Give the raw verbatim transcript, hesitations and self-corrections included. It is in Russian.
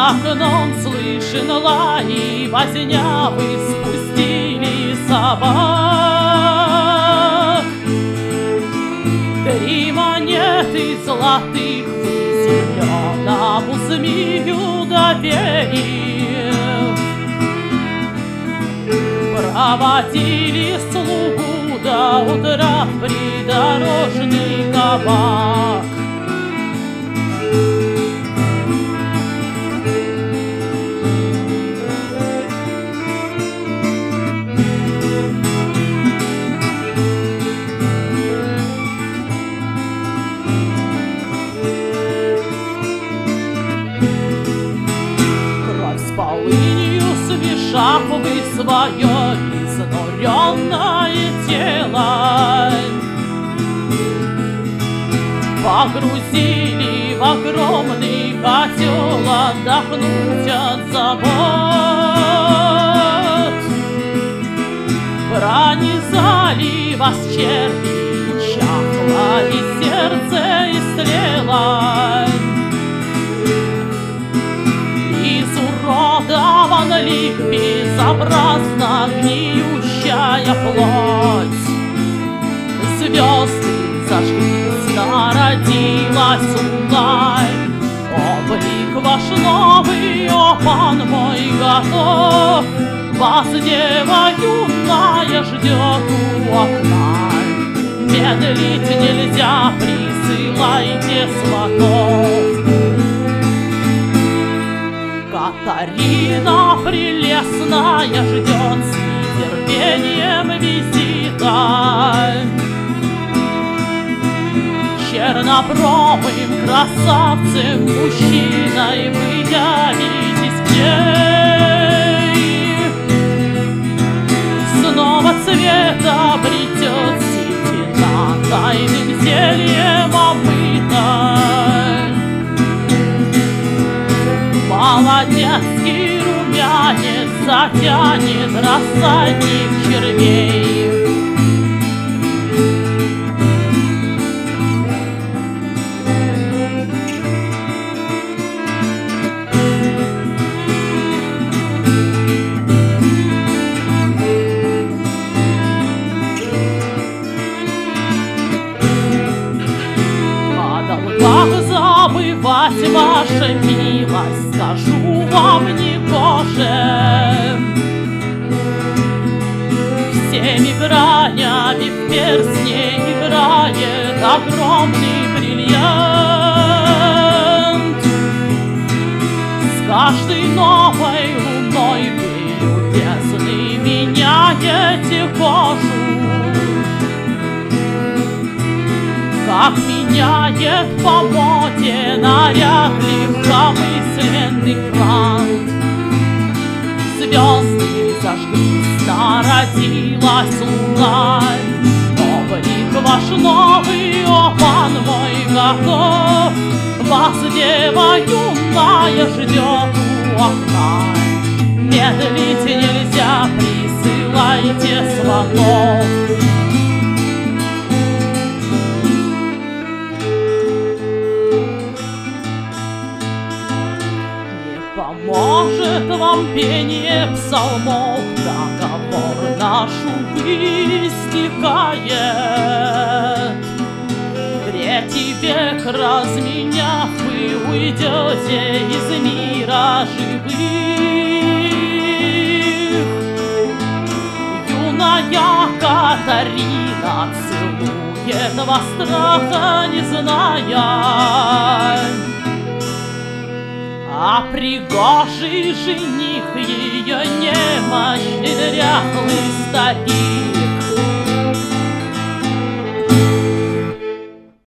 окном слышен лай, возня, вы спустили собак. Три монеты золотых вы зеленому змею доверили. Проводили слугу до утра в придорожный кабак. Полынью смешав вы свое изнуренное тело, погрузили в огромный котел отдохнуть от забот. Пронизали вас черви, чахло и сердце истлело. Изуродован лик, безобразно гниющая плоть. Звезды зажглись, народилась луна. Облик ваш новый, о пан мой, готов. Вас дева юная ждет у окна. Медлить нельзя, присылайте сватов. Катарина прелестная ждет с нетерпением визита. Чернобровым красавцем мужчиной вы явитесь к ней. Снова цвета обретет седина, тайным зельем омыта. Молодецкий румянец затянет рассадник червей. Как забывать ваша милость, скажу вам негоже. Всеми гранями в перстне играет огромный бриллиант. С каждой новой луной вы, любезный, меняете кожу. Как меняет по моде наряд легкомысленный франт. Звезды зажглись, народилась луна. Облик ваш новый, о пан мой, готов. Вас дева юная ждет у окна. Медлить нельзя, присылайте сватов. Поможет вам пение псалмов, договор наш, увы, истекает. Третий век разменяв, вы уйдете из мира живых. Юная Катарина целует вас, страха не зная. А пригожий жених ее немощный дряхлый старик